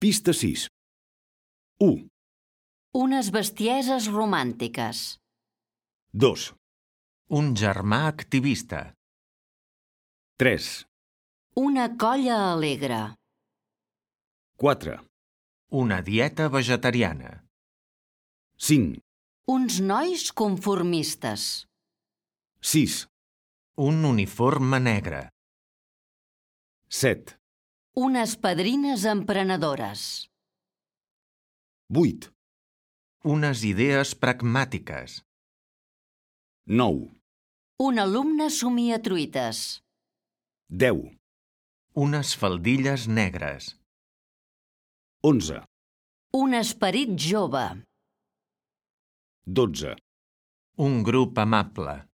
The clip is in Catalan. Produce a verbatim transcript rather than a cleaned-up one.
Pista sis. u. Unes bestieses romàntiques. dos. Un germà activista. tres. Una colla alegre. quatre. Una dieta vegetariana. cinc. Uns nois conformistes. sis. Un uniforme negre. set. Unes padrines emprenedores. vuit. Unes idees pragmàtiques. nou. Un alumne somiatruites. deu. Unes faldilles negres. onze. Un esperit jove. dotze. Un grup amable.